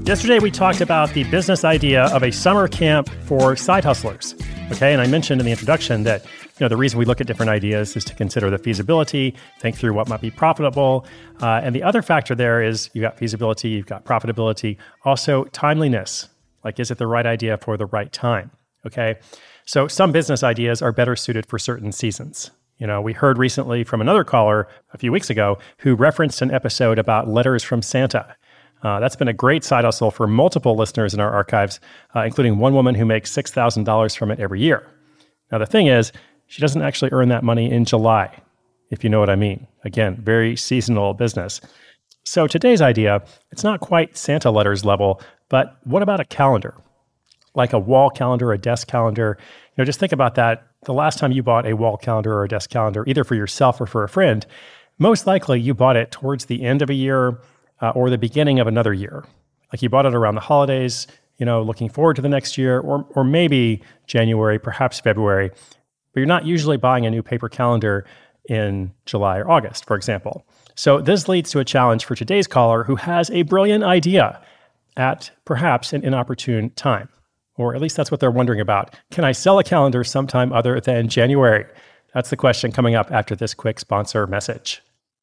Yesterday, we talked about the business idea of a summer camp for side hustlers. Okay, and I mentioned in the introduction that the reason we look at different ideas is to consider the feasibility, think through what might be profitable. And the other factor there is you've got feasibility, you've got profitability, also timeliness. Like, is it the right idea for the right time? Okay, so some business ideas are better suited for certain seasons. We heard recently from another caller a few weeks ago who referenced an episode about letters from Santa. That's been a great side hustle for multiple listeners in our archives, including one woman who makes $6,000 from it every year. Now, the thing is, she doesn't actually earn that money in July, if you know what I mean. Again, very seasonal business. So today's idea, it's not quite Santa letters level, but what about a calendar? Like a wall calendar, a desk calendar. Just think about that. The last time you bought a wall calendar or a desk calendar, either for yourself or for a friend, most likely you bought it towards the end of a year or the beginning of another year. Like you bought it around the holidays, looking forward to the next year, or maybe January, perhaps February. But you're not usually buying a new paper calendar in July or August, for example. So this leads to a challenge for today's caller who has a brilliant idea at perhaps an inopportune time. Or at least that's what they're wondering about. Can I sell a calendar sometime other than January? That's the question coming up after this quick sponsor message.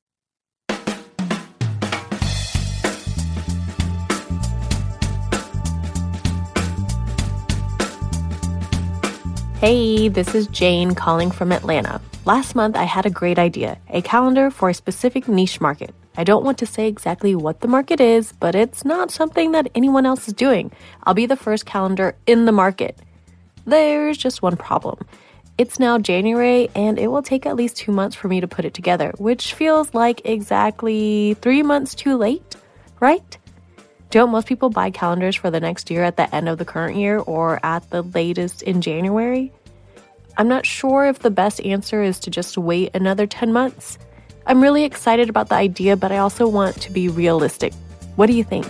Hey, this is Jane calling from Atlanta. Last month, I had a great idea, a calendar for a specific niche market. I don't want to say exactly what the market is, but it's not something that anyone else is doing. I'll be the first calendar in the market. There's just one problem. It's now January, and it will take at least 2 months for me to put it together, which feels like exactly 3 months too late, right? Don't most people buy calendars for the next year at the end of the current year or at the latest in January? I'm not sure if the best answer is to just wait another 10 months. I'm really excited about the idea, but I also want to be realistic. What do you think?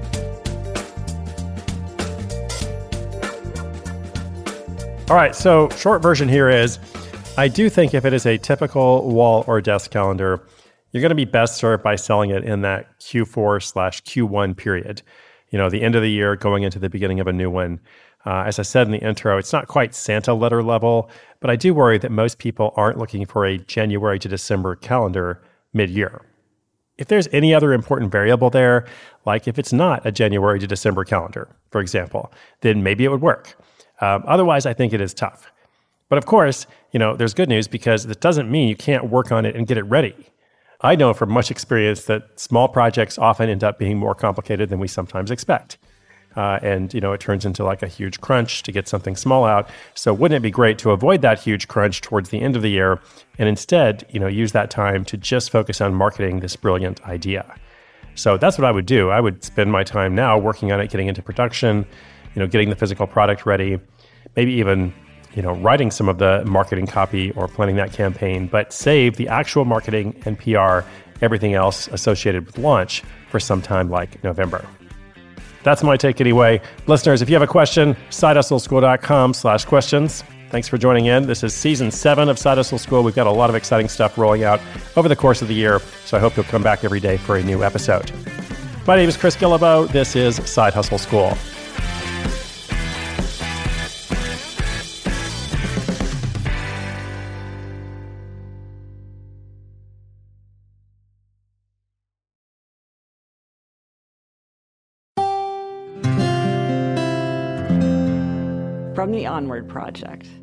All right, so short version here is, I do think if it is a typical wall or desk calendar, you're going to be best served by selling it in that Q4/Q1 period. The end of the year going into the beginning of a new one. As I said in the intro, it's not quite Santa letter level, but I do worry that most people aren't looking for a January to December calendar mid-year. If there's any other important variable there, like if it's not a January to December calendar, for example, then maybe it would work. Otherwise, I think it is tough. But of course, there's good news because it doesn't mean you can't work on it and get it ready. I know from much experience that small projects often end up being more complicated than we sometimes expect. And it turns into like a huge crunch to get something small out. So wouldn't it be great to avoid that huge crunch towards the end of the year and instead, use that time to just focus on marketing this brilliant idea? So that's what I would do. I would spend my time now working on it, getting into production, getting the physical product ready, maybe even writing some of the marketing copy or planning that campaign, but save the actual marketing and PR, everything else associated with launch for some time like November. That's my take anyway. Listeners, if you have a question, sidehustleschool.com/questions. Thanks for joining in. This is season 7 of Side Hustle School. We've got a lot of exciting stuff rolling out over the course of the year, so I hope you'll come back every day for a new episode. My name is Chris Guillebeau. This is Side Hustle School. From the Onward Project.